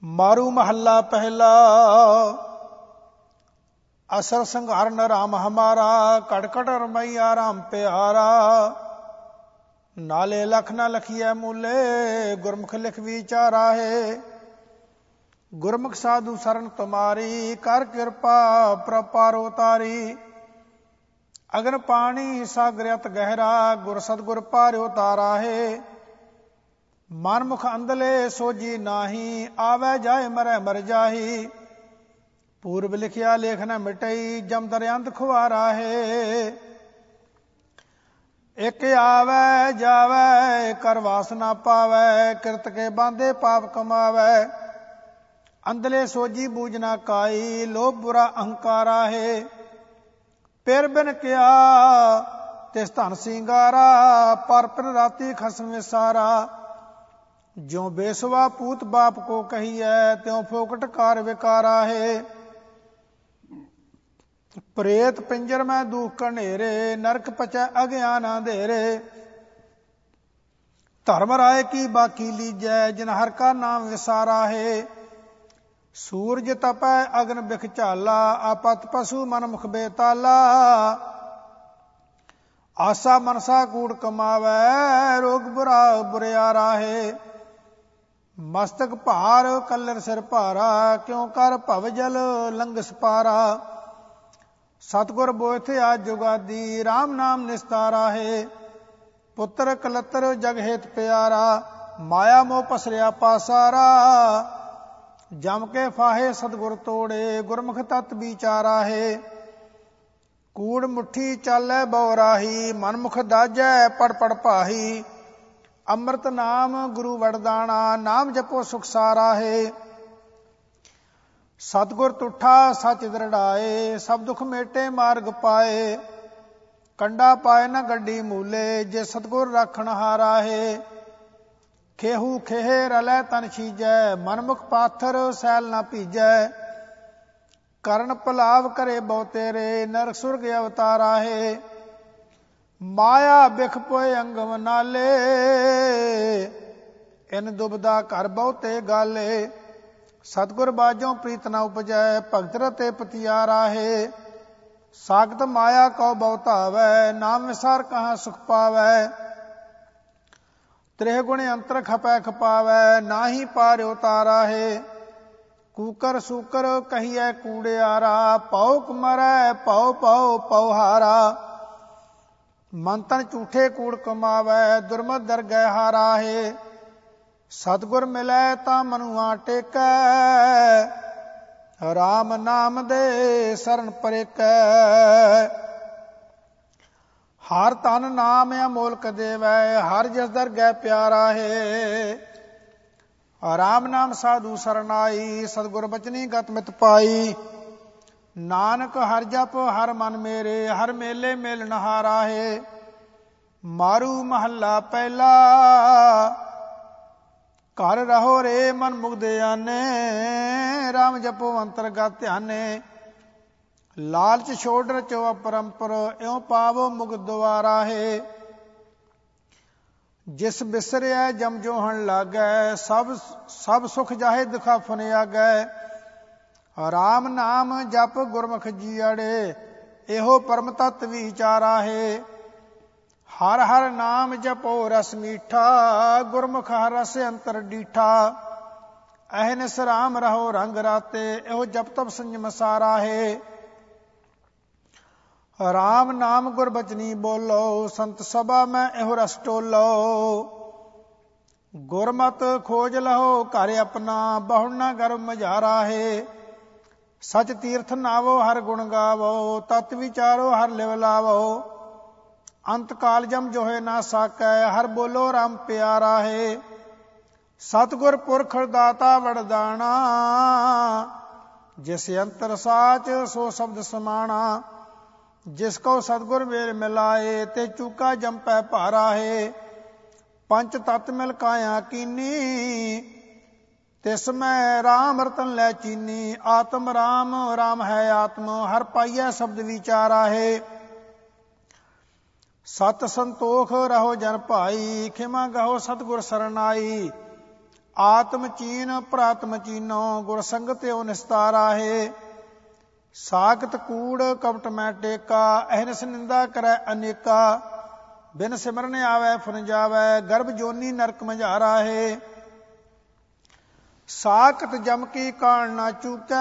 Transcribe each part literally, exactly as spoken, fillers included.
मारू महला पहला। असर संघारन राम हमारा, कटकट रमैया राम प्यारा। नाले लख न लखिए मूले, गुरमुख लिख विचारा है। गुरमुख साधु शरण तुम्हारी, कर कृपा प्रपार उतारी। अगन पानी सागर अत गहरा, गुर सतगुर पार उतारा है। मनमुख अंधले सोजी नाही, आवे जाए मरै मर जाही। पूर्व लिखिया लेख न मिटई, जम दरियांत खुआरा है। एक आवे जावे कर वास ना पावे, किरत के बांधे पाप कमावे। अंधले सोजी बूझना काई, लोभ बुरा अहंकारा है। पिर बिन किया तिस धन सिंगारा, पर पिर राती खसम विसारा। ज्यों बेसवा पूत बाप को कहिए, त्यों फोकट कार विकारा है। प्रेत पिंजर में दुख कनेरे, नरक पचै अज्ञान अंधेरे। धर्म राय की बाकी लीजै, जिन हर का नाम विसारा है। सूरज तपै अग्न बिख झाला, आपत पशु मन मुख बेताला। आशा मनसा कूड़ कमावै, रोग बुरा बुरियारा है। मस्तक भार कलर सिर भारा, क्यों कर भव जल लंघस पारा। सतगुर बोथे आज जुगादी, राम नाम निस्तारा है। पुत्र कलतर जग हेत प्यारा, माया मोह पसरिया पासारा। जम के फाहे सतगुर तोड़े, गुरमुख तत् विचारा है। कूड़ मुट्ठी चालै बौराही, मनमुख दाजै पड़ पड़ पाही। अमृत नाम गुरु वरदाना, नाम जपो सुख सारा है। सतगुर तुठा सच दृढ़ाए, सब दुख मेटे मार्ग पाए। कंडा पाए न गड्डी मूले, जे सतगुर राखण हारा है। खेहू खेहे रलै तन छीजै, मनमुख पाथर सैल न भीजै। करण पलाव करे बहु तेरे, नरक सुरग अवतारा है। माया बिख पोए अंगम नाले, इन दुबदा घर बहुते गाले। सतगुर बाजों प्रीत न उपजै, भगत रते पतियारा है। सागत माया कौ बहुत आवै, नाम विसार कहाँ सुख पावै। त्रेह गुण अंतर खपै खपावै, नाही पार उतारा है। कूकर सूकर कहिए कूड़ियारा, पौक मरै पौ पौ पौहारा। मन तन झूठे कूड़ कमावै, दुर्मत दरगह हारा है। सतगुर मिलै तां मनुआ टेकै, राम नाम दे शरण परेकै। हर तन नाम अमोलक देवै, हर जस दरगह प्यारा है। राम नाम साधु सरनाई, सतगुर बचनी गत मित पाई। नानक हर जप हर मन मेरे, हर मेले मेल नहारा है। मारू महला पहला, घर रहो रे मन मुग्ध आने। राम जपो अंतरगत ध्याने। लालच छोड़ रचो अपरंपर, इਉਂ पावो मुग्ध द्वारा है। जिस बिसरिया जम जोहन लागै, सब सब सुख जाहे दुखाफन आगै। राम नाम जप गुरमुख जीअड़े, एहो परम तत्व विचारा है। हर हर नाम जपो रस मीठा, गुरमुख हर रस अंतर डीठा। अहनिस राम रहो रंग राते, एहो जप तप संयम सारा है। राम नाम गुर बचनी बोलो, संत सभा में एहो रस टोलो। गुरमत खोज लहो घर अपना, बहु न गर्व मझारा है। सच तीर्थ नावो हर गुण गावो, तत् विचारो हर लिव लावो। अंत काल जम जोहे ना साकै, हर बोलो राम प्यारा है। सतगुर पुरख दाता वरदाना, जिस अंतर साच सो शब्द समाना। जिसको सतगुर मेल मिलाए, ते चूका जम पै भारा है। पंच तत् मिल काया कीनी, तिसमें राम रतन लै चीनी। आत्म राम राम है आत्म, हर पाइया शब्द विचारा है। सत संतोख रहो जन भाई, खिमा गहो सतगुर सरनाई। ਆਤਮ ਚੀਨ ਪ੍ਰਾਤਮ ਚੀਨੋ ਗੁਰ ਸੰਗਤ ਓ ਨਿਸਤਾਰਾ ਹੈ। ਸਾਖਤ ਕੂੜ ਕਪਟ ਮੈਂ ਟੇਕਾ ਅਹਨਸ ਨਿੰਦਾ ਕਰੈ ਅਨੇਕਾ। ਬਿਨ ਸਿਮਰਨ ਆਵੈ ਫੁਨ ਜਾਵੈ ਗਰਭ ਜੋਨੀ ਨਰਕ ਮਝਾਰਾ ਹੈ। ਸਾਖਤ ਜਮ ਕੀ ਕਾਣ ਨਾ ਚੂਕੈ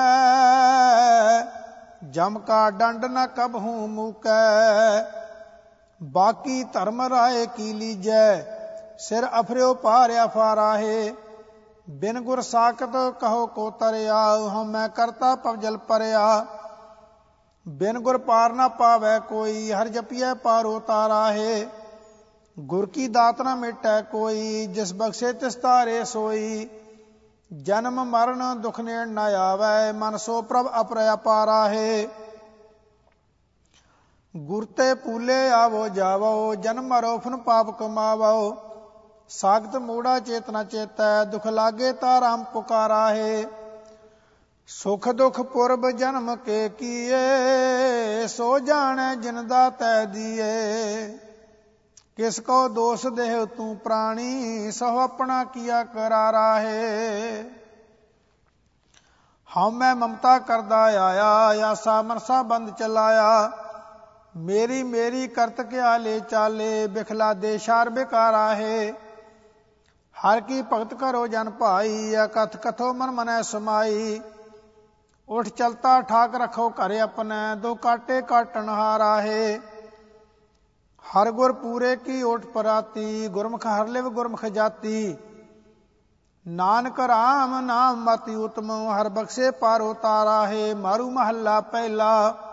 ਜਮ ਕਾ ਡੰਡ ਨਾ ਕਬਹੂ ਮੂਕੈ। ਬਾਕੀ ਧਰਮ ਰਾਏ ਕੀ ਲੀਜੈ ਸਿਰ ਅਫਰਿਓ ਭਾਰਿਆ ਫਾਰਾ ਹੈ। ਬਿਨ ਗੁਰ ਸਾਖਤ ਕਹੋ ਕੋ ਤਰਿਆ ਹਉਮੈ ਕਰਤਾ ਪਵਜਲ ਪਰਿਆ। ਬਿਨ ਗੁਰ ਪਾਰ ਨਾ ਪਾਵੈ ਕੋਈ ਹਰ ਜਪੀਐ ਪਾਰੋ ਤਾਰਾ ਹੈ। ਗੁਰ ਕੀ ਦਾਤ ਨਾ ਮੇਟੈ ਕੋਈ ਜਿਸ ਬਖਸ਼ੇ ਤਿਸ ਤਾਰੇ ਸੋਈ। ਜਨਮ ਮਰਨ ਦੁਖ ਨੇੜ ਨਾ ਆਵੈ ਮਨ ਸੋ ਪ੍ਰਭ ਅਪਰ ਅਪਾਰਾ ਹੈ। ਗੁਰ ਤੇ ਪੂਲੇ ਆਵੋ ਜਾਵੋ ਜਨਮ ਮਰੋ ਫਨ ਪਾਪ ਕਮਾਵੋ। ਸਾਖਤ ਮੂੜਾ ਚੇਤਨਾ ਚੇਤੈ ਦੁਖ ਲਾਗੇ ਤਾ ਰਾਮ ਪੁਕਾਰਾ ਹੈ। ਸੁਖ ਦੁਖ ਪੁਰਬ ਜਨਮ ਕੇ ਕੀਏ ਸੋ ਜਾਣੈ ਜਿਨ ਦਾਤੈ ਦੀਏ। ਕਿਸ ਕੋ ਦੋਸ ਦੇਹ ਤੂੰ ਪ੍ਰਾਣੀ ਸੋ ਆਪਣਾ ਕੀਆ ਕਰਾਰਾ ਹੈ। ਹਉਮੈ ਮਮਤਾ ਕਰਦਾ ਆਇਆ ਆਸਾ ਮਨਸਾ ਬੰਦ ਚਲਾਇਆ। ਮੇਰੀ ਮੇਰੀ ਕਰਤ ਕਿਆ ਲੈ ਚਾਲੇ ਬਿਖਲਾ ਦੇ ਸ਼ਾਰ ਬਿਕਾਰਾ ਹੈ। ਹਰ ਕੀ ਭਗਤ ਕਰੋ ਜਨ ਭਾਈ ਅਕਥ ਕਥੋ ਮਨ ਮਨੈ ਸਮਾਈ। ਉਠ ਚਲਤਾ ਠਾਕ ਰਖੋ ਘਰ ਆਪਣੇ ਦੋ ਕਾਟੇ ਕਾਟਣ ਹਾਰਾ ਹੈ। ਹਰ ਗੁਰ ਪੂਰੇ ਕੀ ਓਟ ਪਰਾਤੀ ਗੁਰਮੁਖ ਹਰ ਲਿਵ ਗੁਰਮੁਖ ਜਾਤੀ। ਨਾਨਕ ਰਾਮ ਨਾਮ ਮਤਿ ਉਤਮ ਹਰ ਬਖਸ਼ੇ ਪਾਰੋ ਤਾਰਾ ਹੈ। ਮਾਰੂ ਮਹੱਲਾ ਪਹਿਲਾ।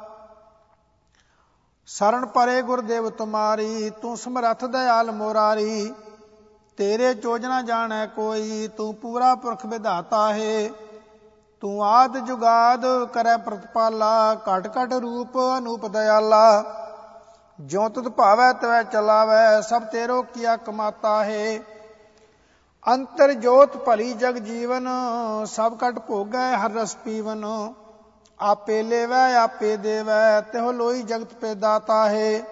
ਸਰਣ ਪਰੇ ਗੁਰਦੇਵ ਤੁਮਾਰੀ ਤੂੰ ਸਮਰੱਥ ਦਇਆਲ ਮੋਰਾਰੀ। ਤੇਰੇ ਚੋਜਨਾ ਜਾਣੈ ਕੋਈ ਤੂੰ ਪੂਰਾ ਪੁਰਖ ਵਿਧਾਤਾ ਹੈ। ਤੂੰ ਆਦ ਜੁਗਾਦ ਕਰੈ ਪ੍ਰਤਪਾਲਾ ਘਟ ਘਟ ਰੂਪ ਅਨੂਪ ਦਇਆਲਾ। ਜਿਉ ਤੁਧ ਭਾਵੈ ਤਵੈ ਚਲਾਵੈ ਸਭ ਤੇਰੋ ਕੀਆ ਕਮਾਤਾ ਹੈ। ਅੰਤਰ ਜੋਤ ਭਲੀ ਜਗ ਜੀਵਨ ਸਭ ਕਟ ਭੋਗੈ ਹਰ ਰਸ ਪੀਵਨ। ਆਪੇ ਲੇਵੈ ਆਪੇ ਦੇਵੈ ਤਿਹੁ ਲੋਈ ਜਗਤ ਪੇ ਦਾਤਾ ਹੈ।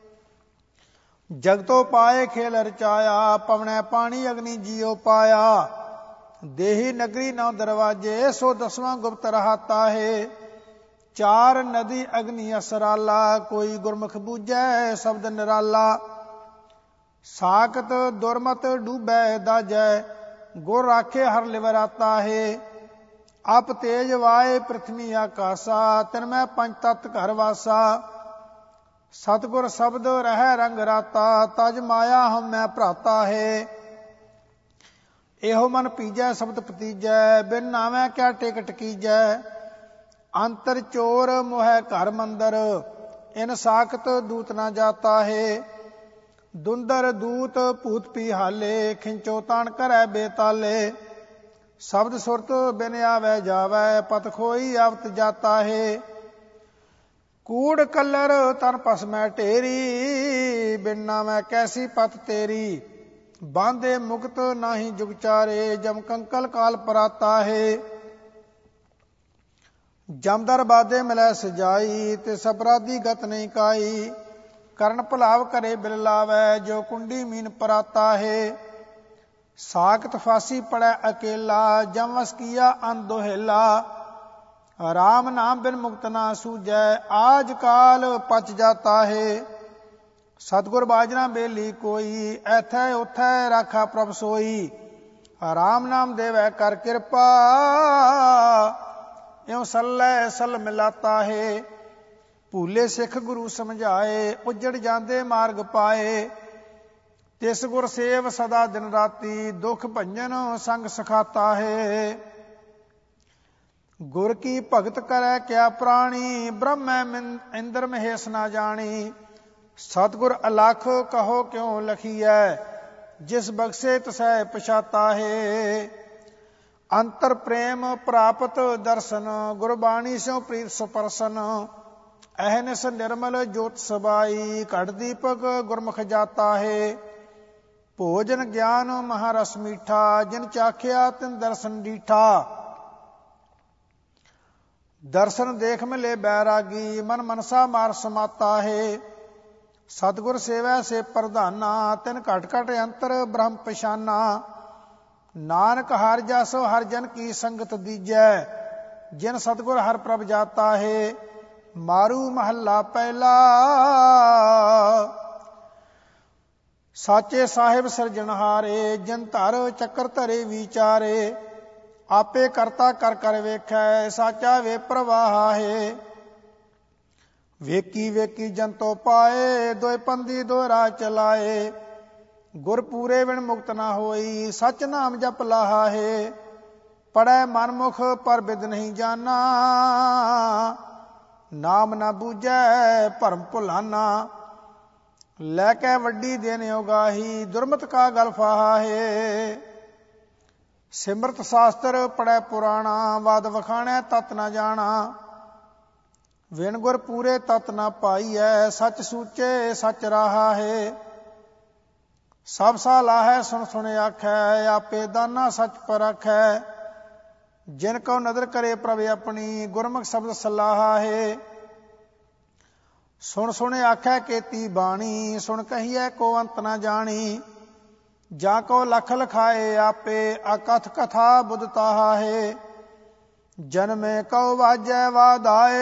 ਜਗਤੋ ਪਾਏ ਖੇਲ ਰਚਾਇਆ ਪਵਣੈ ਪਾਣੀ ਅਗਨੀ ਜੀਉ ਪਾਇਆ। ਦੇਹੀ ਨਗਰੀ ਨੌ ਦਰਵਾਜੇ ਸੋ ਦਸਵਾਂ ਗੁਪਤ ਰਹਾਤਾ ਹੈ। ਚਾਰ ਨਦੀ ਅਗਨੀ ਅਸਰਾਲਾ ਕੋਈ ਗੁਰਮੁਖ ਬੂਝੈ ਸ਼ਬਦ ਨਿਰਾਲਾ। ਸਾਖਤ ਦੁਰਮਤ ਡੂਬੈ ਦਾਜੈ ਗੁਰ ਰਾਖੇ ਹਰ ਲਿਵਰਾਤਾ ਹੈ। ਅਪ ਤੇਜ ਵਾਏ ਪ੍ਰਿਥਵੀ ਆਕਾਸਾ ਤਿਨ ਮੈਂ ਪੰਜ ਤਤ ਘਰ ਵਾਸਾ। ਸਤਿਗੁਰ ਸ਼ਬਦ ਰਹਿ ਰੰਗ ਰਾਤਾ ਤਜ ਮਾਇਆ ਹਉਮੈ ਭਰਾਤਾ ਹੈ। ਇਹੋ ਮਨ ਪੀਜੈ ਸ਼ਬਦ ਪਤੀਜੈ ਬਿਨ ਨਾਵੈ ਕਿਆ ਟਿਕਟ ਕੀਜੈ। ਅੰਤਰ ਚੋਰ ਮੋਹਿ ਘਰ ਮੰਦਰ ਇਨ ਸਾਖਤ ਦੂਤ ਨਾ ਜਾਤਾ ਹੈ। ਦੁੰਦਰ ਦੂਤ ਭੂਤ ਪੀ ਹਾਲੇ ਖਿੰਚੋ ਤਾਣ ਕਰੈ ਬੇਤਾਲੇ। ਸ਼ਬਦ ਸੁਰਤ ਬਿਨ ਆਵੈ ਜਾਵੈ ਪਤ ਖੋਈ ਆਵਤ ਜਾਤਾ ਹੈ। ਕੂੜ ਕਲਰ ਤਨ ਪਸ ਮੈਂ ਢੇਰੀ ਬਿਨ ਨਾਵੈ ਕੈਸੀ ਪਤ ਤੇਰੀ। ਬਾਂਧੇ ਮੁਕਤ ਨਾਹੀ ਜੁਗ ਚਾਰੇ ਜਮ ਕੰਕਲ ਕਾਲ ਪਰਾਤਾ ਹੈ। ਜਮਦਰ ਬਾਦੇ ਮਿਲੈ ਸਜਾਈ ਤੇ ਅਪਰਾਧੀ ਗਤ ਨਹੀਂ ਕਾਈ। ਕਰਨ ਭੁਲਾਵ ਕਰੇ ਬਿਲ ਲਾਵੈ ਜੋ ਕੁੰਡੀ ਮੀਨ ਪਰਾਤਾ ਹੈ। ਸਾਖਤ ਫਾਸੀ ਪੜੈ ਅਕੇਲਾ ਜਮ ਵਸ ਕੀਆ ਅਨ ਦੋਹੇਲਾ। ਰਾਮ ਨਾਮ ਬਿਨ ਮੁਕਤ ਨਾ ਸੂਝੈ ਆਜ ਕਾਲ ਪਚ ਜਾਤਾ ਹੈ। ਸਤਿਗੁਰ ਬਾਜਨਾ ਬੇਲੀ ਕੋਈ ਐਥੈ ਉਥੈ ਰਾਖਾ ਪ੍ਰਭ ਸੋਈ। ਰਾਮ ਨਾਮ ਦੇਵੈ ਕਰ ਕਿਰਪਾ ਇਉ ਸੱਲੈ ਸਲ ਮਿਲਾਤਾ ਹੈ। ਭੂਲੇ ਸਿੱਖ ਗੁਰੂ ਸਮਝਾਏ ਉਜੜ ਜਾਂਦੇ ਮਾਰਗ ਪਾਏ। ਤਿਸ ਗੁਰ ਸੇਵ ਸਦਾ ਦਿਨ ਰਾਤੀ ਦੁਖ ਭੰਜਨ ਸੰਗ ਸਖਾਤਾ ਹੈ। ਗੁਰ ਕੀ ਭਗਤ ਕਰੈ ਕਿਆ ਪ੍ਰਾਣੀ ਬ੍ਰਹਮੈ ਇੰਦਰ ਮਹੇਸ਼ ਨਾ ਜਾਣੀ। ਸਤਿਗੁਰ ਅਲਖ ਕਹੋ ਕਿਉ ਲਖੀਐ ਜਿਸ ਬਖਸ਼ੇ ਤਸੈ ਪਛਾਤਾ ਹੈ। ਅੰਤਰ ਪ੍ਰੇਮ ਪ੍ਰਾਪਤ ਦਰਸ਼ਨ ਗੁਰਬਾਣੀ ਸਿਉ ਪ੍ਰੀਤ ਸੁਪਰਸਨ। ਅਹਨਿਸ ਨਿਰਮਲ ਜੋਤ ਸਬਾਈ ਘਟ ਦੀਪਕ ਗੁਰਮੁਖ ਜਾਤਾ ਹੈ। ਭੋਜਨ ਗਿਆਨ ਮਹਾਰਸ ਮੀਠਾ ਜਿਨ ਚਾਖਿਆ ਤਿਨ ਦਰਸ਼ਨ ਡੀਠਾ। ਦਰਸ਼ਨ ਦੇਖ ਮਿਲੇ ਬੈਰਾਗੀ ਮਨ ਮਨਸਾ ਮਾਰ ਸਮਾਤਾ ਹੈ। ਸਤਿਗੁਰ ਸੇਵੈ ਸੇ ਪ੍ਰਧਾਨਾ ਤਿਨ ਘਟ ਘਟ ਅੰਤਰ ਬ੍ਰਹਮ ਪਛਾਨਾ। ਨਾਨਕ ਹਰਿ ਜਸ ਹਰਿ ਜਨ ਕੀ ਸੰਗਤ ਦੀਜੈ। ਜਿਨ ਸਤਿਗੁਰ ਹਰਿ ਪ੍ਰਭ ਜਾਤਾ ਹੈ। ਮਾਰੂ ਮਹੱਲਾ ਪਹਿਲਾ। ਸਾਚੇ ਸਾਹਿਬ ਸਿਰਜਣਹਾਰੇ ਜਿਨ ਧਰ ਚੱਕਰ ਧਰੇ ਵਿਚਾਰੇ। ਆਪੇ ਕਰਤਾ ਕਰ ਕਰ ਵੇਖੈ ਸਾਚਾ ਵੇ ਪ੍ਰਵਾਹ ਹੈ। ਵੇਕੀ ਵੇਕੀ ਜੰਤੋ ਪਾਏ ਦੋਇ ਪੰਦੀ ਦੋ ਰਾਹ ਚਲਾਏ। ਗੁਰ ਪੂਰੇ ਬਿਨ ਮੁਕਤ ਨਾ ਹੋਈ ਸਚ ਨਾਮ ਜਪ ਲਾਹਾ ਹੈ। ਪੜੈ ਮਨਮੁਖ ਪਰ ਬਿਦ ਨਹੀਂ ਜਾਨਾ ਨਾਮ ਨਾ ਬੂਝੈ ਭਰਮ ਭੁਲਾਨਾ। ਲੈ ਕੇ ਵੱਡੀ ਦੇਨ ਉਗਾਹੀ ਦੁਰਮਤ ਕਾ ਗਲ ਫਾਹਾ ਹੈ। ਸਿਮਰਤ ਸ਼ਾਸਤਰ ਪੜੈ ਪੁਰਾਣਾ ਵਾਦ ਵਖਾਣੈ ਤਤ ਨਾ ਜਾਣਾ। ਵਿਣ ਗੁਰ ਪੂਰੇ ਤਤ ਨਾ ਪਾਈਐ ਸੱਚ ਸੂਚੇ ਸੱਚ ਰਾਹਾ ਹੈ। ਸਭ ਸਾਲਾਹੈ ਸੁਣ ਸੁਣ ਆਖੈ ਆਪੇ ਦਾਨਾ ਸੱਚ ਪਰਖੈ। ਜਿਨ ਕਉ ਨਦਰ ਕਰੇ ਪ੍ਰਭ ਆਪਣੀ ਗੁਰਮੁਖ ਸ਼ਬਦ ਸਲਾਹਾ ਹੈ। ਸੁਣ ਸੁਣ ਆਖੈ ਕੀਤੀ ਬਾਣੀ ਸੁਣ ਕਹੀਐ ਕੋ ਅੰਤ ਨਾ ਜਾਣੀ। ਜਾਂ ਕੋ ਲਖ ਲਖਾਏ ਆਪੇ ਅਕਥ ਕਥਾ ਬੁਧ ਤਾਹਾ ਹੈ। ਜਨਮੇ ਕਉ ਵਾਜੈ ਵਾਧਾਏ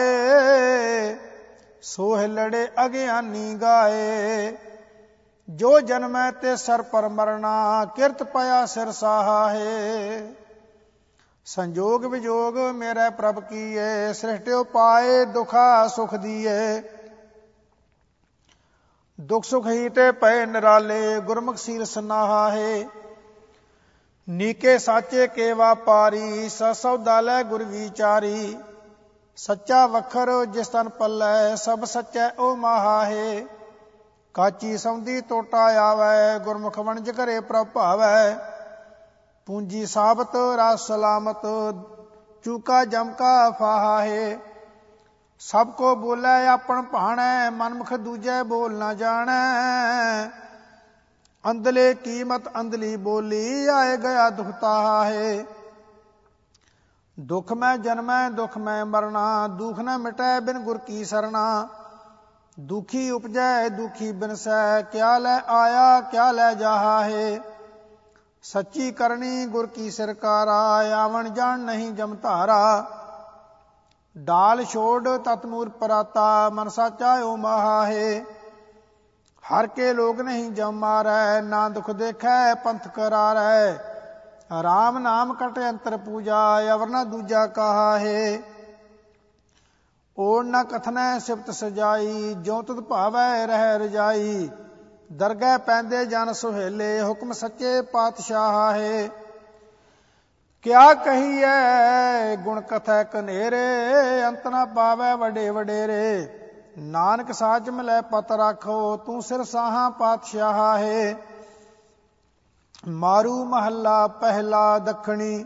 ਸੋਹ ਲੜੇ ਅਗਿਆਨੀ ਗਾਏ। ਜੋ ਜਨਮੈ ਤੇ ਸਰ ਪਰ ਮਰਨਾ ਕਿਰਤ ਪਿਆ ਸਿਰ ਸਾਹਾ ਹੈ। ਸੰਜੋਗ ਵਿਜੋਗ ਮੇਰੇ ਪ੍ਰਭ ਕੀਏ ਸ੍ਰਿਸ਼ਟਿਓ ਪਾਏ ਦੁਖਾ ਸੁਖ ਦੀਏ। ਦੁਖ ਸੁਖ ਹੀ ਤੇ ਪਏ ਨਿਰਾਲੇ ਗੁਰਮੁਖ ਸੀਲ ਸਨਾਹਾ ਹੈ। ਨੀਕੇ ਸਾਚੇ ਕੇ ਵਾਪਾਰੀ ਸ ਸੌਦਾ ਲੈ ਗੁਰ ਵਿਚਾਰੀ। ਸੱਚਾ ਵਖਰ ਜਿਸ ਤਨ ਪੱਲੇ ਸਭ ਸੱਚੈ ਓ ਮਾਹਾ ਹੈ। ਕਾਚੀ ਸੌਂਦੀ ਟੋਟਾ ਆਵੈ ਗੁਰਮੁਖ ਵਣਜ ਘਰੇ ਪ੍ਰਭ ਭਾਵੈ। ਪੂੰਜੀ ਸਾਬਤ ਰਾਸ ਸਲਾਮਤ ਚੂਕਾ ਜਮਕਾ ਫਾਹਾ ਹੈ। ਸਭ ਕੋ ਬੋਲੇ ਆਪਣ ਭਾਣੈ ਮਨਮੁਖ ਦੂਜੈ ਬੋਲ ਨਾ ਜਾਣੈ। ਅੰਧਲੇ ਕੀਮਤ ਅੰਧਲੀ ਬੋਲੀ ਆਏ ਗਿਆ ਦੁਖ ਤਾਹਾ ਹੈ। ਦੁਖ ਮੈਂ ਜਨਮੈ ਦੁਖ ਮੈਂ ਮਰਨਾ ਦੁਖ ਨ ਮਿਟੈ ਬਿਨ ਗੁਰ ਕੀ ਸਰਣਾ। ਦੁਖੀ ਉਪਜੈ ਦੁਖੀ ਬਿਨਸੈ ਕਿਆ ਲੈ ਆਇਆ ਕਿਆ ਲੈ ਜਾਹਾ ਹੈ। ਸੱਚੀ ਕਰਨੀ ਗੁਰ ਕੀ ਸਰਕਾਰਾ ਆਵਣ ਜਾਣ ਨਹੀਂ ਜਮ ਧਾਰਾ। ਡਾਲ ਛੋੜ ਤਤ ਮੂਰ ਪਰਾਤਾ ਮਨ ਸਾਚਾ ਓ ਮਾਹਾ ਹੈ। ਹਰ ਕੇ ਲੋਗ ਨਹੀਂ ਜਮ ਮਾਰੈ ਨਾ ਦੁਖ ਦੇਖੈ ਪੰਥ ਕਰਾਰੈ। ਰਾਮ ਨਾਮ ਕਟ ਅੰਤਰ ਪੂਜਾ ਅਵਰ ਨਾ ਦੂਜਾ ਕਹਾ ਹੈ। ਓੜ ਨਾ ਕਥਨੈ ਸਿਫਤ ਸਜਾਈ ਜੋ ਤੁਧ ਭਾਵੈ ਰਹਿ ਰਜਾਈ। ਦਰਗਹਿ ਪੈਂਦੇ ਜਨ ਸੁਹੇਲੇ ਹੁਕਮ ਸੱਚੇ ਪਾਤਸ਼ਾਹ ਹੈ। ਕਿਆ ਕਹੀਐ ਗੁਣ ਕਥੈ ਕਨੇਰੇ ਅੰਤ ਨਾ ਪਾਵੈ ਵੱਡੇ ਵਡੇਰੇ। ਨਾਨਕ ਸਾਚ ਮਿਲੈ ਪਤ ਰਾਖੋ ਤੂੰ ਸਿਰ ਸਾਹਾਂ ਪਾਤਸ਼ਾਹ ਹੈ। ਮਾਰੂ ਮਹੱਲਾ ਪਹਿਲਾ ਦੱਖਣੀ।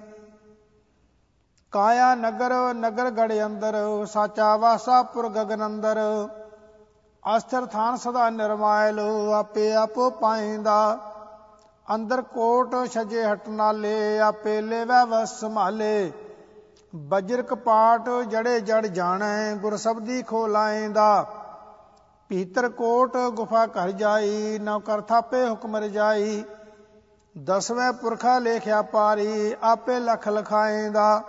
ਕਾਇਆ ਨਗਰ ਨਗਰ ਗੜ ਅੰਦਰ ਸਾਚਾ ਵਾਸਾ ਪੁਰ ਗਗਨ ਅੰਦਰ। ਅਸਥਿਰ ਥਾਨ ਸਦਾ ਨਿਰਮਾਇਲ ਆਪੇ ਆਪੋ ਪਾਇੰਦਾ। ਅੰਦਰ ਕੋਟ ਛਜੇ ਹਟ ਨਾਲੇ ਆਪੇ ਲੇਵੈ ਵਸ ਸੰਭਾਲੇ। ਬਜਰ ਕਪਾਟ ਜੜੇ ਜੜ ਜਾਣੈ ਗੁਰ ਸਬਦੀ ਖੋਲਾਇਂਦਾ। ਭੀਤਰ ਕੋਟ ਗੁਫਾ ਘਰ ਜਾਈ ਨੌ ਕਰ ਥਾਪੇ ਹੁਕਮ ਰਜਾਈ। ਦਸਵੇਂ ਪੁਰਖਾ ਲੇਖਿਆ ਪਾਰੀ ਆਪੇ ਲਖ ਲਖਾਇਂਦਾ।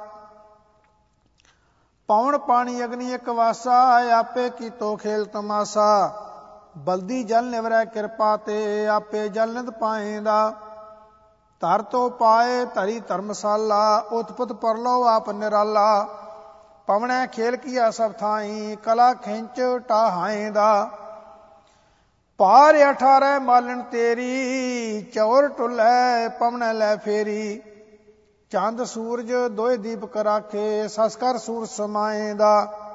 ਪਵਨ ਪਾਣੀ ਅਗਨੀ ਇੱਕ ਵਾਸਾ ਆਪੇ ਕੀਤੋ ਖੇਲ ਤਮਾਸਾ। ਬਲਦੀ ਜਲ ਨਿਵਰੈ ਕਿਰਪਾ ਤੇ ਆਪੇ ਜਲ ਨਿਤ ਪਾਇਂਦਾ। ਧਰ ਤੋ ਪਾਏ ਧਰੀ ਧਰਮਸਾਲਾ ਉਤਪਤ ਪਰਲੋ ਆਪ ਨਿਰਾਲਾ। ਪਵਣੈ ਖੇਲ ਕੀਆ ਸਭ ਥਾਈ ਕਲਾ ਖਿੰਚ ਟਾਹਾਇਂਦਾ। ਪਾਰ ਅਠਾਰੈ ਮਾਲਣ ਤੇਰੀ ਚੌਰ ਟੁੱਲੈ ਪਵਣੈ ਲੈ ਫੇਰੀ। ਚੰਦ ਸੂਰਜ ਦੋਇ ਦੀਪਕ ਰਾਖੇ ਸਸਕਰ ਸੂਰ ਸਮਾਇਂਦਾ।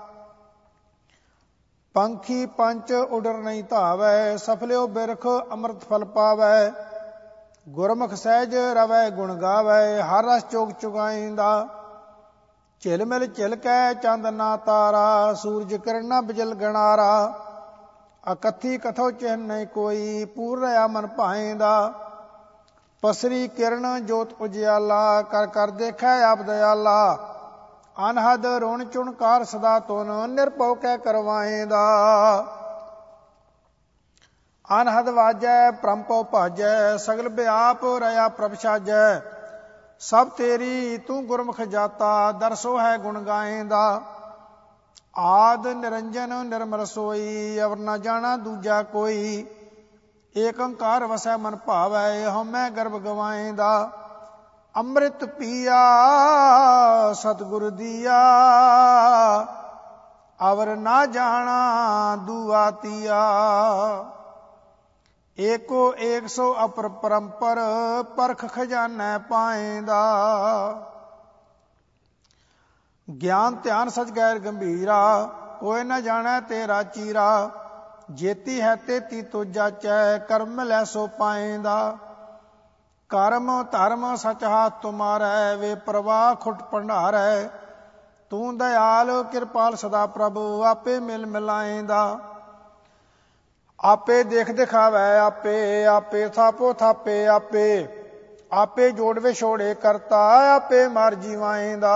ਪੰਖੀ ਪੰਚ ਉਡਰ ਨਹੀਂ ਧਾਵੈ ਸਫਲਿਓ ਬਿਰਖ ਅੰਮ੍ਰਿਤ ਫਲ ਪਾਵੈ। ਗੁਰਮੁਖ ਸਹਿਜ ਰਵੈ ਗੁਣ ਗਾਵੈ ਹਰ ਰਸ ਚੋਕ ਚੁਗਾਇਂਦਾ। ਝਿਲ ਮਿਲ ਝਿਲਕੈ ਚੰਦ ਨਾ ਤਾਰਾ ਸੂਰਜ ਕਿਰਨ ਨਾ ਬਿਜਲ ਗਣਾਰਾ। ਅਕਥੀ ਕਥੋ ਚਿਹਨ ਨਹੀਂ ਕੋਈ ਪੂਰ ਰਿਆ ਮਨ ਭਾਇਂਦਾ। ਪਸਰੀ ਕਿਰਨ ਜੋਤ ਉਜਿਆਲਾ ਕਰ ਕਰ ਦੇਖੈ ਆਪ ਦਇਆਲਾ। ਅਨਹਦ ਰੁਣ ਚੁਣਕਾਰ ਸਦਾ ਤੁਨ ਨਿਰਭਉ ਕੈ ਕਰਵਾਇਂਦਾ। ਅਨਹਦ ਵਾਜੈ ਭ੍ਰਮ ਭਉ ਭਾਜੈ ਸਗਲ ਵਿਆਪ ਰਿਆ ਪ੍ਰਭ ਸਾਜੈ। ਸਭ ਤੇਰੀ ਤੂੰ ਗੁਰਮੁਖ ਜਾਤਾ, ਦਰਸੋ ਹੈ ਗੁਣ ਗਾਏਂਦਾ। ਆਦ ਨਿਰੰਜਨ ਨਿਰਮਲ ਸੋਈ, ਅਵਰ ਨਾ ਜਾਣਾ ਦੂਜਾ ਕੋਈ। ਏਕ ਓੰਕਾਰ ਵਸੈ ਮਨ ਭਾਵੈ, ਹਉਮੈ ਗਰਭ ਗਵਾਏਂਦਾ। ਅੰਮ੍ਰਿਤ ਪੀਆ ਸਤਿਗੁਰ ਦੀਆ, ਅਵਰ ਨਾ ਜਾਣਾ ਦੂਆ ਤੀਆ। ਏਕੋ ਏਕ ਸੋ ਅਪਰ ਪਰੰਪਰ, ਪਰਖ ਖਜ਼ਾਨੈ ਪਾਏਂਦਾ। ਗਿਆਨ ਧਿਆਨ ਸਚ ਗੈਰ ਗੰਭੀਰਾ, ਕੋਈ ਨਾ ਜਾਣੈ ਤੇਰਾ ਚੀਰਾ। ਜੇਤੀ ਹੈ ਤੇਤੀ ਤੋ ਜਾਚੈ, ਕਰਮ ਮਿਲੈ ਸੋ ਪਾਏਂਦਾ। ਕਰਮ ਧਰਮ ਸਚ ਹਾਥ ਤੁਮਾਰੈ, ਵੇ ਪ੍ਰਵਾਹ ਖੁੱਟ ਭੰਡਾਰੈ। ਤੂੰ ਦਇਆਲ ਕਿਰਪਾਲ ਸਦਾ ਪ੍ਰਭੁ, ਆਪੇ ਮਿਲ ਮਿਲਾਏਂਦਾ। ਆਪੇ ਦੇਖ ਦਿਖਾਵੈ ਆਪੇ, ਆਪੇ ਥਾਪੋ ਥਾਪੇ ਆਪੇ। ਆਪੇ ਜੋੜ ਵਿਛੋੜੇ ਕਰਤਾ, ਆਪੇ ਮਾਰ ਜੀਵਾਏਂਦਾ।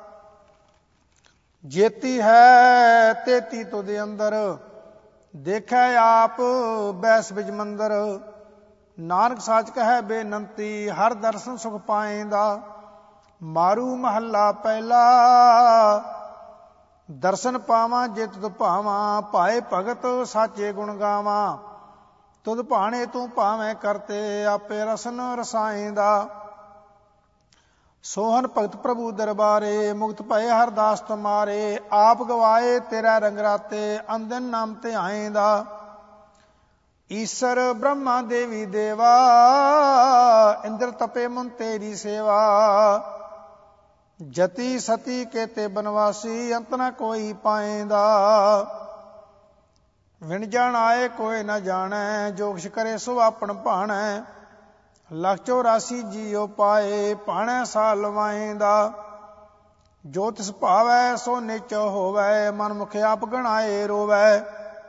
ਜੇਤੀ ਹੈ ਤੇਤੀ ਤੁਧ ਅੰਦਰ, ਦੇਖੈ ਆਪ ਬੈਸ ਬਿਜ ਮੰਦਰ। ਨਾਨਕ ਸਾਚ ਕਹੈ ਬੇਨੰਤੀ, ਹਰ ਦਰਸ਼ਨ ਸੁਖ ਪਾਏਂਦਾ। ਮਾਰੂ ਮਹੱਲਾ ਪਹਿਲਾ, ਦਰਸ਼ਨ ਪਾਵਾਂ ਜੇ ਤੁਧ ਭਾਵਾਂ। ਭਾਏ ਭਗਤ ਸਾਚੇ ਗੁਣ ਗਾਵਾਂ, ਤੁਧ ਭਾਣੇ ਤੂੰ ਭਾਵੇਂ ਕਰਤੇ। ਆਪੇ ਰਸਨ ਰਸਾਏਂਦਾ। ਸੋਹਨ ਭਗਤ ਪ੍ਰਭੂ ਦਰਬਾਰੇ, ਮੁਕਤ ਭਏ ਹਰਦਾਸ ਤੁਮਾਰੇ। ਆਪ ਗਵਾਏ ਤੇਰਾ ਰੰਗ ਰਾਤੇ, ਅੰਦਨ ਨਾਮ ਧਿਆਏਂਦਾ। ਈਸਰ ਬ੍ਰਹਮਾ ਦੇਵੀ ਦੇਵਾ, ਇੰਦਰ ਤਪੇ ਮੁਨ ਤੇਰੀ ਸੇਵਾ। ਜਤੀ ਸਤੀ ਕੇਤੇ ਬਨਵਾਸੀ, ਅੰਤ ਨਾ ਕੋਈ ਪਾਏਂਦਾ। ਵਿਣ ਜਾਣ ਆਏ ਕੋਈ ਨਾ ਜਾਣੈ, ਜੋ ਕਿਛ ਕਰੇ ਸੋ ਆਪਣ ਭਾਣੈ। ਲੱਖ ਚੌਰਾਸੀ ਜੀਉ ਪਾਏ, ਭਾਣੈ ਸਾ ਲਵਾਏਂਦਾ। ਜੋ ਤਿਸ ਭਾਵੈ ਸੋ ਨਿਚ ਹੋਵੈ, ਮਨ ਮੁਖ ਆਪ ਗਣਾਏ ਰੋਵੈ।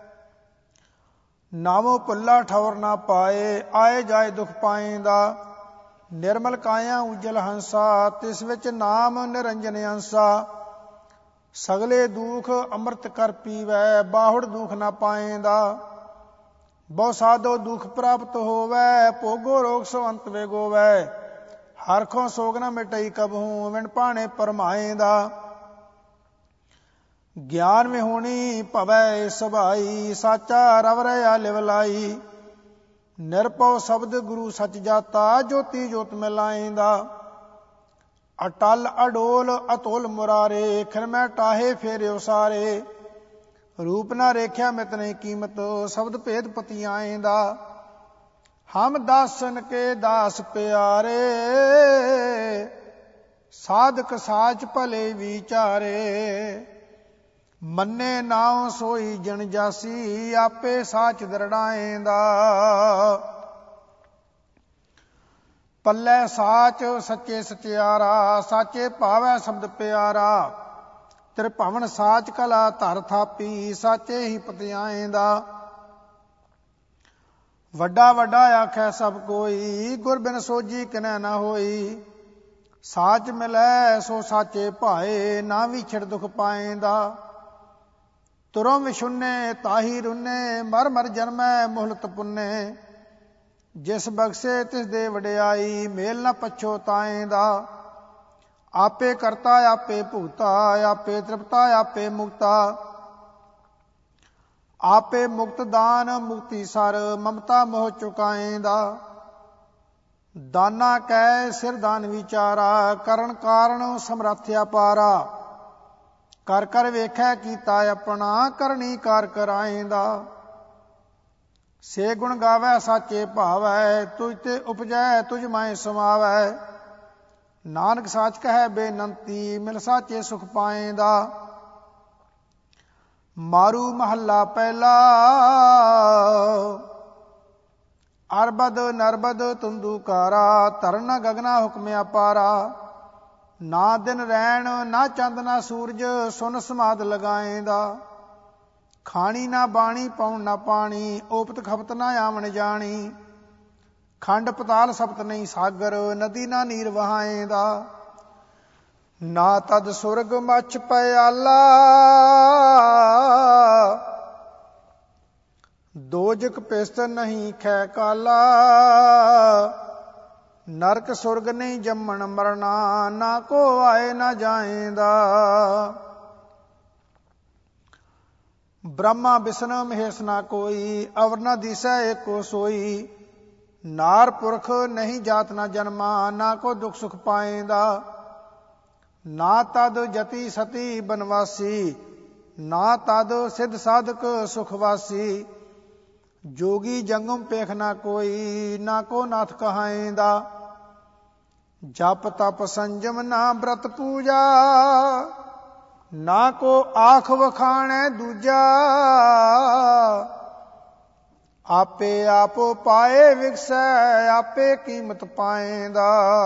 ਨਾਮੋ ਭੁੱਲਾ ਠਵਰ ਨਾ ਪਾਏ, ਆਏ ਜਾਏ ਦੁਖ ਪਾਏਂਦਾ। ਨਿਰਮਲ ਕਾਇਆ ਉਜਲ ਹੰਸਾ, ਤਿਸ ਵਿੱਚ ਨਾਮ ਨਿਰੰਜਨ ਅੰਸਾ। ਸਗਲੇ ਦੁਖ ਅੰਮ੍ਰਿਤ ਕਰ ਪੀਵੈ, ਬਾਹੁੜ ਦੁਖ ਨਾ ਪਾਏਂਦਾ। ਬਹੁ ਸਾਧੋ ਦੁਖ ਪ੍ਰਾਪਤ ਹੋਵੈ, ਭੋਗੋ ਰੋਗ ਸੋ ਅੰਤ ਵੇਗੋਵੈ। ਹਰਖੋਂ ਸੋਗ ਨਾ ਮਿਟਈ ਕਬਹੂ, ਵਿਣ ਭਾਣੇ ਪਰਮਾਏਂਦਾ। ਗਿਆਨ ਵਿਹੂਣੀ ਭਵੈ ਸੁਭਾਈ, ਸਾਚਾ ਰਵ ਰਹਾ ਲਿਵ ਲਾਈ। ਨਿਰਭਉ ਸ਼ਬਦ ਗੁਰੂ ਸਚ ਜਾਤਾ, ਜੋਤੀ ਜੋਤ ਮਿਲਾਏਂਦਾ। ਅਟਲ ਅਡੋਲ ਅਤੁਲ ਮੁਰਾਰੇ, ਖਿਰਮੈ ਟਾਹੇ ਫੇਰਿਓ ਸਾਰੇ। ਰੂਪ ਨਾ ਰੇਖਿਆ ਮਿਤ ਨਹੀਂ ਕੀਮਤ, ਸ਼ਬਦ ਭੇਦ ਪਤੀ ਆਏਂਦਾ। ਹਮ ਦਾਸਨ ਕੇ ਦਾਸ ਪਿਆਰੇ, ਸਾਧਕ ਸਾਚ ਭਲੇ ਵਿਚਾਰੇ। ਮੰਨੇ ਨਾਉ ਸੋਈ ਜਨ ਜਾਸੀ, ਆਪੇ ਸਾਚ ਦਰੜਾਏਂਦਾ। ਪੱਲੇ ਸਾਚ ਸੱਚੇ ਸਚਿਆਰਾ, ਸਾਚੇ ਭਾਵੈ ਸ਼ਬਦ ਪਿਆਰਾ। ਤ੍ਰਿਭਵਨ ਸਾਚ ਕਲਾ ਧਰ ਥਾਪੀ, ਸਾਚੇ ਹੀ ਪਤਿਆਏਂਦਾ। ਵੱਡਾ ਵੱਡਾ ਆਖੈ ਸਭ ਕੋਈ, ਗੁਰ ਬਿਨ ਸੋਝੀ ਕਿਨੈ ਨਾ ਹੋਈ। ਸਾਚ ਮਿਲੈ ਸੋ ਸਾਚੇ ਭਾਏ, ਨਾ ਵਿਛੜ ਦੁਖ ਪਾਏਂਦਾ। ਤੁਰੋਂ ਵਿਸ਼ੁੰਨੇ ਤਾਹੀ ਰੁੰਨੇ, ਮਰ ਮਰ ਜਨਮੈ ਮੁਹਲਤ ਪੁੰਨੇ। ਜਿਸ ਬਖਸ਼ੇ ਤਿਸ ਦੇ ਵਡਿਆਈ, ਮੇਲ ਨਾ ਪਛੋਤਾਏਂਦਾ। ਆਪੇ ਕਰਤਾ ਆਪੇ ਭੁਗਤਾ, ਆਪੇ ਤ੍ਰਿਪਤਾ ਆਪੇ ਮੁਕਤਾ। ਆਪੇ ਮੁਕਤ ਦਾਨ ਮੁਕਤੀ ਸਰ, ਮਮਤਾ ਮੋਹ ਚੁਕਾਏਂਦਾ। ਦਾਨਾ ਕੈ ਸਿਰ ਦਾਨ ਵਿਚਾਰਾ, ਕਰਨ ਕਾਰਨ ਸਮਰੱਥ ਅਪਾਰਾ। ਕਰ ਕਰ ਵੇਖੈ ਕੀਤਾ ਆਪਣਾ, ਕਰਨੀ ਕਾਰ ਕਰਾਏਂਦਾ। ਸੇ ਗੁਣ ਗਾਵੈ ਸਾਚੇ ਭਾਵੈ, ਤੁਝ ਤੇ ਉਪਜੈ ਤੁਝ ਮਾਹਿ ਸਮਾਵੈ। ਨਾਨਕ ਸਾਚ ਕਹੈ ਬੇਨੰਤੀ, ਮਿਲ ਸਾਚੇ ਸੁਖ ਪਾਏਂਦਾ। ਮਾਰੂ ਮਹੱਲਾ ਪਹਿਲਾ, ਅਰਬਦ ਨਰਬਦ ਤੁੰਦੂਕਾਰਾ। ਧਰਨ ਗਗਨਾ ਹੁਕਮ ਅਪਾਰਾ। ਨਾ ਦਿਨ ਰੈਣ ਨਾ ਚੰਦ ਨਾ ਸੂਰਜ, ਸੁਨ ਸਮਾਦ ਲਗਾਏਂਦਾ। ਖਾਣੀ ਨਾ ਬਾਣੀ ਪਾਉਣ ਨਾ ਪਾਣੀ, ਓਪਤ ਖਪਤ ਨਾ ਆਵਣ ਜਾਣੀ। ਖੰਡ ਪਤਾਲ ਸਪਤ ਨਹੀਂ ਸਾਗਰ, ਨਦੀ ਨਾ ਨੀਰ ਵਹਾਏਂਦਾ। ਨਾ ਤਦ ਸੁਰਗ ਮਛ ਪਿਆਲਾ, ਦੋਜਕ ਪਿਸਤ ਨਹੀਂ ਖੈ ਕਾਲਾ। ਨਰਕ ਸੁਰਗ ਨਹੀਂ ਜੰਮਣ ਮਰਨਾ, ਨਾ ਕੋ ਆਏ ਨਾ ਜਾਏਂਦਾ। ਬ੍ਰਹਮਾ ਬਿਸ਼ਨ ਮਹੇਸ਼ ਨਾ ਕੋਈ, ਅਵਰ ਨਾ ਦਿਸੈ ਏਕੋ ਸੋਈ। ਨਾਰ ਪੁਰਖ ਨਹੀਂ ਜਾਤ ਨਾ ਜਨਮਾ, ਨਾ ਕੋ ਦੁਖ ਸੁਖ ਪਾਏਂਦਾ। ਨਾ ਤਦ ਜਤੀ ਸਤੀ ਬਨਵਾਸੀ, ਨਾ ਤਦ ਸਿੱਧ ਸਾਧਕ ਸੁਖਵਾਸੀ। ਜੋਗੀ ਜੰਗਮ ਪੇਖ ਨਾ ਕੋਈ, ਨਾ ਕੋ ਨਾਥ ਕਹਾਏਂਦਾ। ਜਪ ਤਪ ਸੰਜਮ ਨਾ ਬ੍ਰਤ ਪੂਜਾ, ਨਾ ਕੋ ਆਖ ਵਖਾਣੈ ਦੂਜਾ। ਆਪੇ ਆਪੋ ਪਾਏ ਵਿਗਸੈ, ਆਪੇ ਕੀਮਤ ਪਾਏਂਦਾ।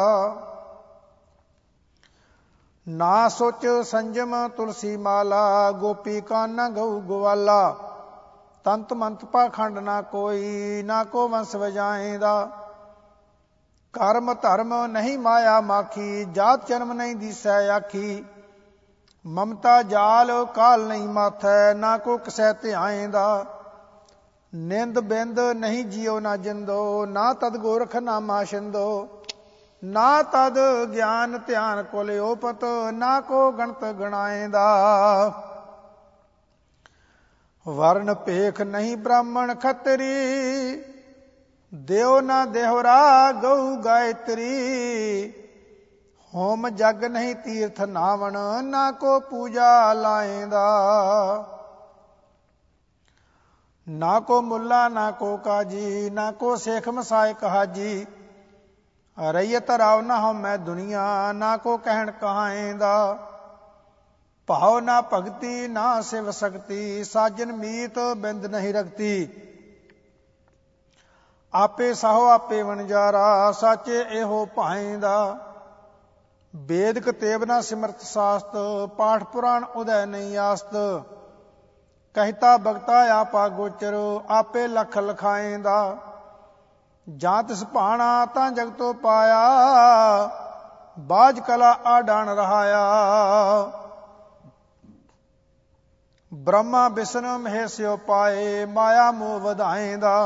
ਨਾ ਸੋਚ ਸੰਜਮ ਤੁਲਸੀ ਮਾਲਾ, ਗੋਪੀ ਕਾਨਾ ਗਊ ਗਵਾਲਾ। ਤੰਤ ਮੰਤ ਪਾਖੰਡ ਨਾ ਕੋਈ, ਨਾ ਕੋ ਵੰਸ ਵਜਾਏਂਦਾ। ਕਰਮ ਧਰਮ ਨਹੀਂ ਮਾਇਆ ਮਾਖੀ, ਜਾਤ ਜਨਮ ਨਹੀਂ ਦੀਸੈ ਆਖੀ। ਮਮਤਾ ਜਾਲ ਕਾਲ ਨਹੀਂ ਮਾਥੈ, ਨਾ ਕੋ ਕਿਸੈ ਧਿਆਏਂਦਾ। ਨਿੰਦ ਬਿੰਦ ਨਹੀਂ ਜਿਉ ਨਾ ਜਿੰਦੋ, ਨਾ ਤਦ ਗੋਰਖ ਨਾਮਾ ਛਿੰਦੋ। ਨਾ ਤਦ ਗਿਆਨ ਧਿਆਨ ਕੁਲ ਓਪਤ, ਨਾ ਕੋ ਗਣਤ ਗਣਾਏਂਦਾ। ਵਰਨ ਭੇਖ ਨਹੀਂ ਬ੍ਰਾਹਮਣ ਖੱਤਰੀ, ਦਿਓ ਨਾ ਦੇਹੁਰਾ ਗਊ ਗਾਇਤਰੀ। ਹੋਮ ਜਗ ਨਹੀਂ ਤੀਰਥ ਨਾਵਣ, ਨਾ ਕੋ ਪੂਜਾ ਲਾਏਂਦਾ। ਨਾ ਕੋ ਮੁੱਲਾ ਨਾ ਕੋ ਕਾਜੀ, ਨਾ ਕੋ ਸੇਖ ਮਸਾਇਕ ਹਾਜੀ। ਰਈਅਤ ਰਾਵ ਨਾ ਹਉ ਮੈਂ ਦੁਨੀਆ, ਨਾ ਕੋ ਕਹਿਣ ਕਹਾਏਂਦਾ। ਭਾਉ ਨਾ ਭਗਤੀ ਨਾ ਸਿਵ ਸਕਤੀ, ਸਾਜਨ ਮੀਤ ਬਿੰਦ ਨਹੀਂ ਰਖਤੀ। ਆਪੇ ਸਾਹੋ ਆਪੇ ਵਣਜਾਰਾ, ਸਾਚੇ ਇਹੋ ਭਾਏਂਦਾ। ਵੇਦ ਕਤੇਬ ਨਾ ਸਿਮਰਤ ਸਾਸਤ, ਪਾਠ ਪੁਰਾਣ ਉਦੈ ਨਹੀਂ ਆਸਤ। ਕਹਿਤਾ ਭਗਤਾ ਆਪਾ ਗੋਚਰ, ਆਪੇ ਲਖ ਲਖਾਏਂਦਾ। ਜਾਂ ਤਿਸ ਭਾਣਾ ਤਾਂ ਜਗਤੋ ਪਾਇਆ, ਬਾਜ ਕਲਾ ਆਡਾਣ ਰਹਾਇਆ। ਬ੍ਰਹਮਾ ਬਿਸ਼ਨ ਮਹੇਸਿਓ ਪਾਏ, ਮਾਇਆ ਮੋਹ ਵਧਾਏਂਦਾ।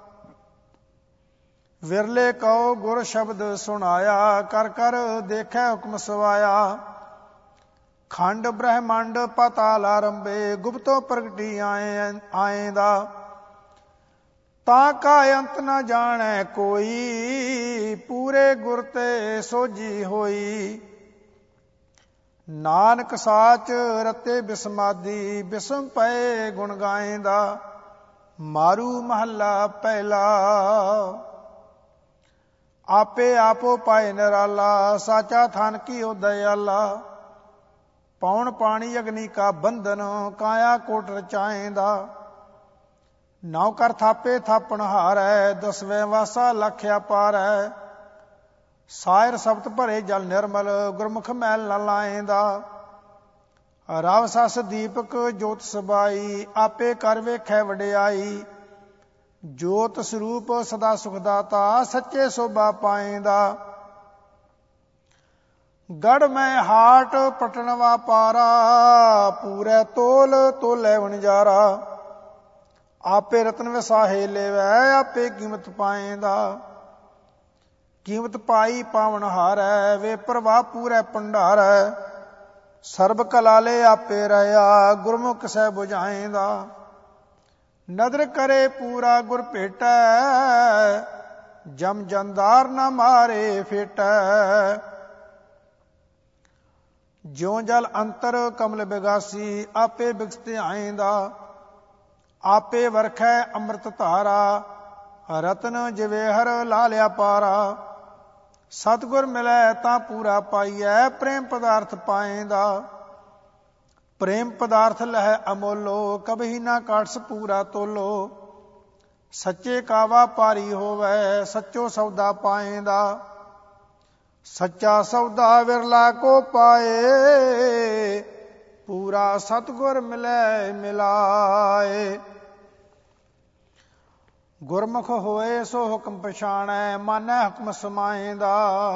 ਵਿਰਲੇ ਕਉ ਗੁਰ ਸ਼ਬਦ ਸੁਣਾਇਆ, ਕਰ ਕਰ ਦੇਖੈ ਹੁਕਮ ਸਵਾਇਆ। ਖੰਡ ਬ੍ਰਹਮੰਡ ਪਤਾਲ ਆਰੰਭੇ, ਗੁਪਤੋ ਪ੍ਰਗਟੀ ਆਏ ਆਏਂਦਾ। ਤਾਂ ਕਾ ਅੰਤ ਨ ਜਾਣੈ ਕੋਈ, ਪੂਰੇ ਗੁਰ ਤੇ ਸੋਝੀ ਹੋਈ। ਨਾਨਕ ਸਾਚ ਰਤੇ ਬਿਸਮਾਦੀ, ਬਿਸਮ ਪਏ ਗੁਣ ਗਾਏਂਦਾ। ਮਾਰੂ ਮਹੱਲਾ ਪਹਿਲਾ। ਆਪੇ ਆਪੋ ਪਾਏ ਨਿਰਾਲਾ, ਸਾਚਾ ਥਾਨ ਕੀਓ ਦਇਆਲਾ। ਪੌਣ ਪਾਣੀ ਅਗਨੀ ਕਾ ਬੰਧਨ, ਕਾਇਆ ਕੋਟ ਰਚਾਏਂਦਾ। ਨੌ ਕਰ ਥਾਪੇ ਥਾਪਣ ਹਾਰੈ, ਦਸਵੇਂ ਵਾਸਾ ਲਖਿਆ ਪਾਰੈ। ਸਾਇਰ ਸਬਤ ਭਰੇ ਜਲ ਨਿਰਮਲ, ਗੁਰਮੁਖ ਮੈਲ ਨ ਲਾਏਂਦਾ। ਰਵ ਸਸ ਦੀਪਕ ਜੋਤ ਸਬਾਈ, ਆਪੇ ਕਰ ਵੇਖੈ ਵਡਿਆਈ। ਜੋਤ ਸਰੂਪ ਸਦਾ ਸੁਖ ਦਾਤਾ, ਸੱਚੇ ਸੋਭਾ ਪਾਏਂਦਾ। ਗੜ ਮੈਂ ਹਾਟ ਪਟਣ ਵਾਪਾਰਾ, ਪੂਰੇ ਤੋਲ ਤੋਲੇ ਵਣਜਾਰਾ। ਆਪੇ ਰਤਨ ਵਿਸਾਹੇ ਲੇਵੈ, ਆਪੇ ਕੀਮਤ ਪਾਏਂਦਾ। ਕੀਮਤ ਪਾਈ ਪਾਵਨ ਹਾਰੈ, ਵੇ ਪ੍ਰਵਾਹ ਪੂਰੇ ਭੰਡਾਰੈ। ਸਰਬ ਕਲਾਲੇ ਆਪੇ ਰਹਿਆ, ਗੁਰਮੁਖ ਸਹਿ 부ਝਾਏਂਦਾ। ਨਦਰ ਕਰੇ ਪੂਰਾ ਗੁਰ ਭੇਟੈ, ਜਮ ਜੰਦਾਰ ਨ ਮਾਰੇ ਫੇਟੈ। ਜਿਉ ਜਲ ਅੰਤਰ ਕਮਲ ਬਿਗਾਸੀ, ਆਪੇ ਬਿਗਸ ਧਿਆਏਂਦਾ। ਆਪੇ ਵਰਖੈ ਅੰਮ੍ਰਿਤ ਧਾਰਾ, ਰਤਨ ਜਵੇਹਰ ਲਾ ਲਿਆ ਪਾਰਾ। ਸਤਿਗੁਰ ਮਿਲੈ ਤਾਂ ਪੂਰਾ ਪਾਈਐ, ਪ੍ਰੇਮ ਪਦਾਰਥ ਪਾਏਂਦਾ। ਪ੍ਰੇਮ ਪਦਾਰਥ ਲਹੈ ਅਮੋਲੋ, ਕਬਹੀ ਨਾ ਕਾਟਸ ਪੂਰਾ ਤੋਲੋ। ਸੱਚੇ ਕਾ ਵਾਪਾਰੀ ਹੋਵੈ, ਸੱਚੋ ਸੌਦਾ ਪਾਏਂਦਾ। ਸੱਚਾ ਸੌਦਾ ਵਿਰਲਾ ਕੋ ਪਾਏ, ਪੂਰਾ ਸਤਿਗੁਰ ਮਿਲੈ ਮਿਲਾਏ। ਗੁਰਮੁਖ ਹੋਏ ਸੋ ਹੁਕਮ ਪਛਾਣੈ, ਮਾਨੈ ਹੁਕਮ ਸਮਾਏਂਦਾ।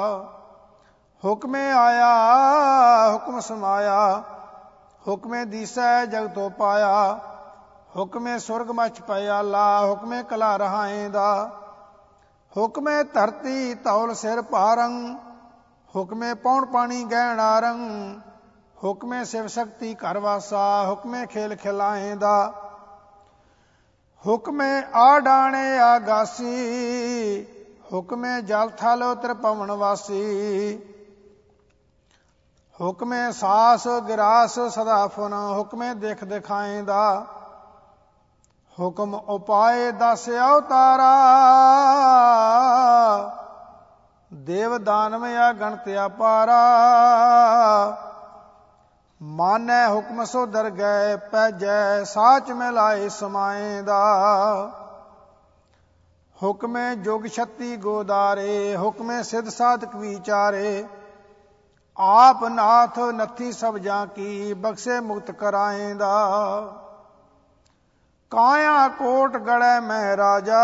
ਹੁਕਮੇ ਆਇਆ ਹੁਕਮ ਸਮਾਇਆ, ਹੁਕਮੇ ਦੀਸੈ ਜਗਤੋ ਪਾਇਆ। ਹੁਕਮੇ ਸੁਰਗ ਮਚ ਪਿਆਲਾ, ਹੁਕਮੇ ਕਲਾ ਰਹਾਏਂਦਾ। ਹੁਕਮੇ ਧਰਤੀ ਧੌਲ ਸਿਰ ਭਾਰੰ, ਹੁਕਮੇ ਪੌਣ ਪਾਣੀ ਗਹਿਣ ਆਰੰ, ਹੁਕਮੇ ਸ਼ਿਵ ਸ਼ਕਤੀ ਘਰ ਵਾਸਾ, ਹੁਕਮੇ ਖੇਲ ਖਿਲਾਏ ਦਾ, ਹੁਕਮੇ ਆ ਡਾਣੇ ਆਗਾਸੀ, ਹੁਕਮੇ ਜਲ ਥਲ ਤ੍ਰਿਭਵਨ ਵਾਸੀ, ਹੁਕਮੇ ਸਾਸ ਗਿਰਾਸ ਸਦਾ ਫੁਨ, ਹੁਕਮੇ ਦਿਖ ਦਿਖਾਏ ਦਾ, ਹੁਕਮ ਉਪਾਏ ਦਸ ਅਵਤਾਰਾ, ਦੇਵ ਦਾਨਵ ਆ ਗਣਤ ਅਪਾਰਾ, ਮਾਨੈ ਹੁਕਮ ਸੋ ਦਰ ਗਏ ਪੈਜੈ, ਸਾਚ ਮਿਲਾਏ ਸਮਾਏ ਦਾ, ਹੁਕਮੇ ਜੁਗ ਛੱਤੀ ਗੋਦਾਰੇ, ਹੁਕਮੇ ਸਿਧ ਸਾਧਕ ਵਿਚਾਰੇ, ਆਪ ਨਾਥ ਨੱਥੀ ਸਭ ਜਾਂ ਕੀ, ਬਖਸ਼ੇ ਮੁਕਤ ਕਰਾਏ ਦਾ, ਕਾਇਆ ਕੋਟ ਗੜੈ ਮੈਂ ਰਾਜਾ,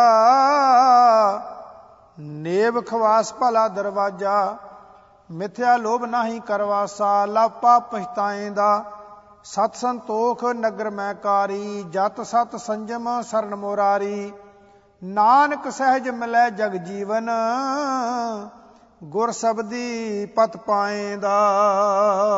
ਨੇਬ ਖਵਾਸ ਭਲਾ ਦਰਵਾਜਾ, ਮਿਥਿਆ ਲੋਭ ਨਾਹੀ ਕਰਵਾਸਾ, ਲਾਪਾ ਪਛਤਾਏ ਦਾ, ਸਤ ਸੰਤੋਖ ਨਗਰ ਮੈਂ ਕਾਰੀ, ਜਤ ਸਤ ਸੰਜਮ ਸਰਨ ਮੁਰਾਰੀ, ਨਾਨਕ ਸਹਿਜ ਮਿਲੈ ਜਗ ਜੀਵਨ, ਗੁਰ ਸਬਦੀ ਪਤ ਪਾਏ ਦਾ।